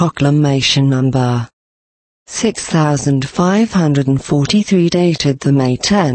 Proclamation Number 6543 dated the May 10,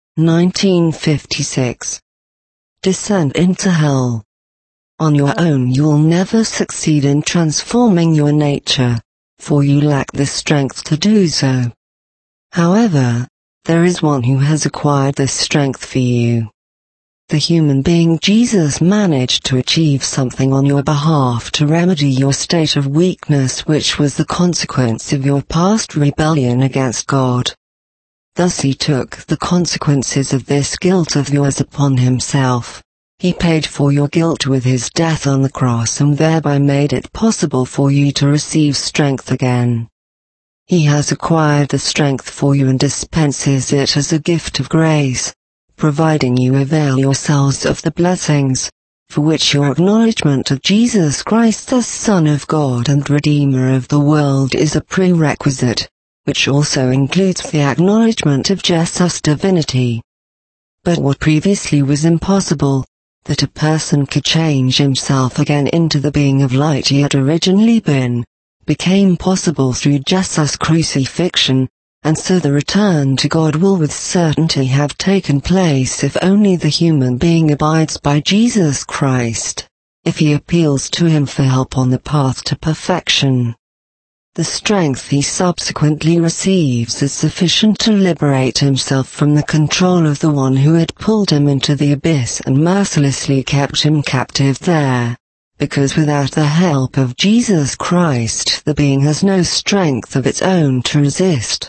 1956. Descent into hell. On your own you'll never succeed in transforming your nature, for you lack the strength to do so. However, there is one who has acquired this strength for you. The human being Jesus managed to achieve something on your behalf to remedy your state of weakness, which was the consequence of your past rebellion against God. Thus he took the consequences of this guilt of yours upon himself. He paid for your guilt with his death on the cross and thereby made it possible for you to receive strength again. He has acquired the strength for you and dispenses it as a gift of grace, providing you avail yourselves of the blessings, for which your acknowledgement of Jesus Christ as Son of God and Redeemer of the world is a prerequisite, which also includes the acknowledgement of Jesus' divinity. But what previously was impossible, that a person could change himself again into the being of light he had originally been, became possible through Jesus' crucifixion, and so the return to God will with certainty have taken place if only the human being abides by Jesus Christ, if he appeals to him for help on the path to perfection. The strength he subsequently receives is sufficient to liberate himself from the control of the one who had pulled him into the abyss and mercilessly kept him captive there, because without the help of Jesus Christ the being has no strength of its own to resist.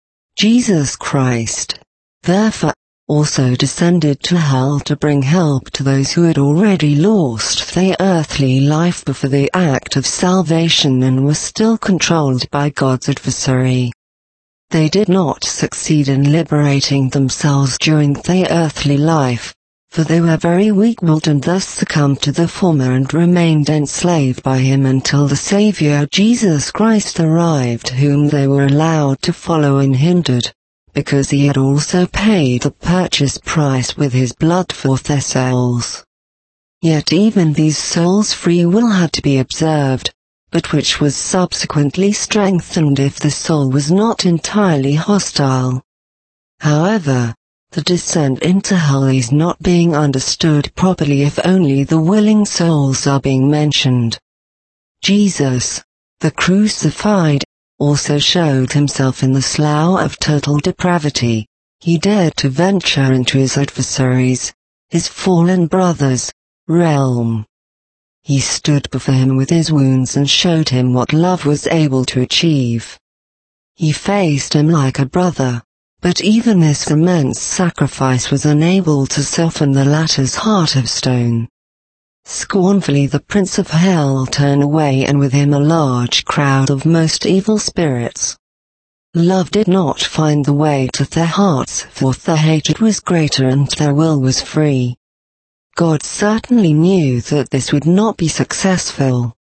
Jesus Christ, therefore, also descended to hell to bring help to those who had already lost their earthly life before the act of salvation and were still controlled by God's adversary. They did not succeed in liberating themselves during their earthly life, for they were very weak-willed and thus succumbed to the former and remained enslaved by him until the Savior Jesus Christ arrived, whom they were allowed to follow unhindered, because he had also paid the purchase price with his blood for their souls. Yet even these souls' free will had to be observed, but which was subsequently strengthened if the soul was not entirely hostile. However, the descent into hell is not being understood properly if only the willing souls are being mentioned. Jesus, the crucified, also showed himself in the slough of total depravity. He dared to venture into his adversaries, his fallen brothers' realm. He stood before him with his wounds and showed him what love was able to achieve. He faced him like a brother, but even this immense sacrifice was unable to soften the latter's heart of stone. Scornfully the Prince of Hell turned away, and with him a large crowd of most evil spirits. Love did not find the way to their hearts, for their hatred was greater and their will was free. God certainly knew that this would not be successful.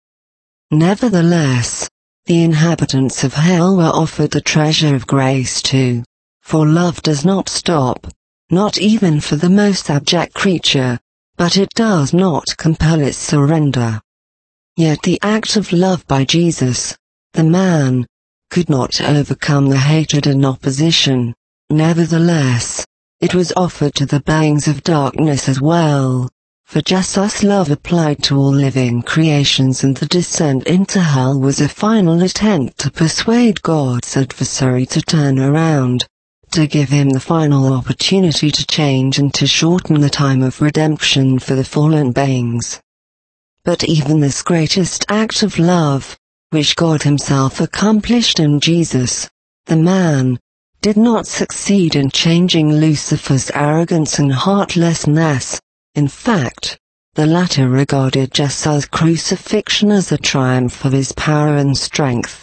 Nevertheless, the inhabitants of hell were offered the treasure of grace too, for love does not stop, not even for the most abject creature, but it does not compel its surrender. Yet the act of love by Jesus, the man, could not overcome the hatred and opposition. Nevertheless, it was offered to the beings of darkness as well, for Jesus' love applied to all living creations, and the descent into hell was a final attempt to persuade God's adversary to turn around, to give him the final opportunity to change and to shorten the time of redemption for the fallen beings. But even this greatest act of love, which God himself accomplished in Jesus, the man, did not succeed in changing Lucifer's arrogance and heartlessness. In fact, the latter regarded Jesus' crucifixion as a triumph of his power and strength.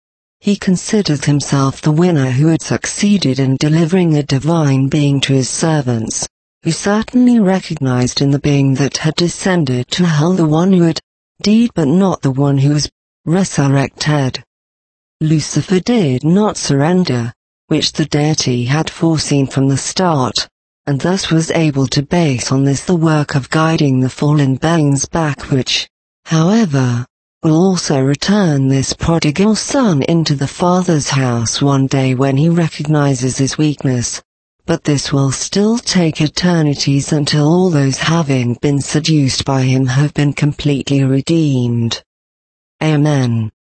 He considered himself the winner who had succeeded in delivering a divine being to his servants, who certainly recognized in the being that had descended to hell the one who had died but not the one who was resurrected. Lucifer did not surrender, which the deity had foreseen from the start, and thus was able to base on this the work of guiding the fallen beings back, which, however, will also return this prodigal son into the Father's house one day when he recognizes his weakness, but this will still take eternities until all those having been seduced by him have been completely redeemed. Amen.